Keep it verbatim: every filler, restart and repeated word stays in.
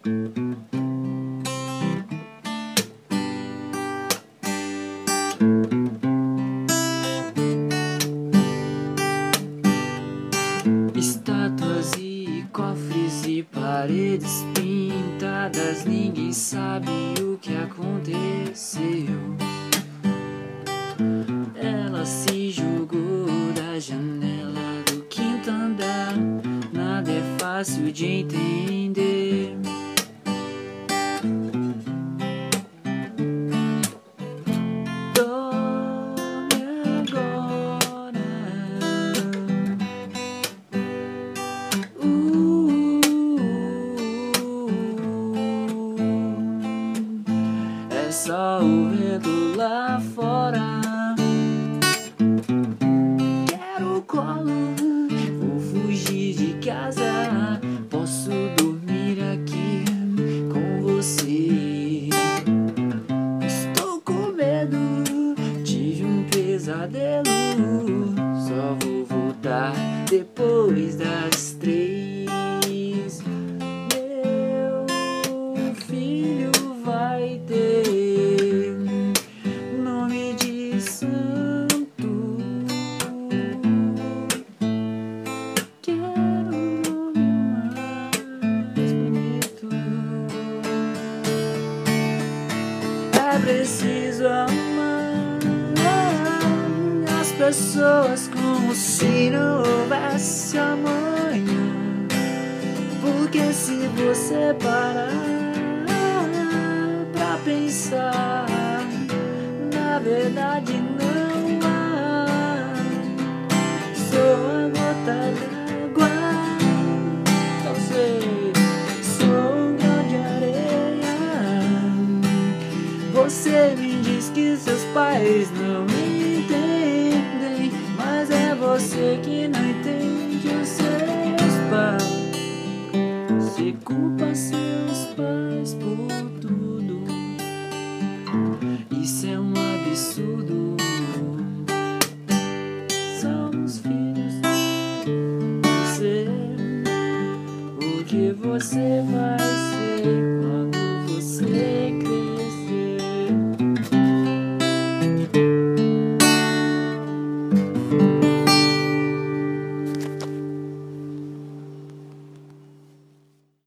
Estátuas e cofres e paredes pintadas, ninguém sabe o que aconteceu. Ela se jogou da janela do quinto andar, nada é fácil de entender. Dorme agora. É só o vento lá fora. Quero colo, vou fugir de casa. Posso dormir aqui com você. Estou com medo, tive um pesadelo. Só vou voltar depois das três. Meu filho vai ter nome de santo. Quero um nome mais bonito. É preciso amar as pessoas como se não houvesse amanhã. Porque se você parar pra pensar, na verdade não há. Sou a gota d'água, não sei, sou um grão de areia. Você me diz que seus pais não entendem, mas é você que não entende.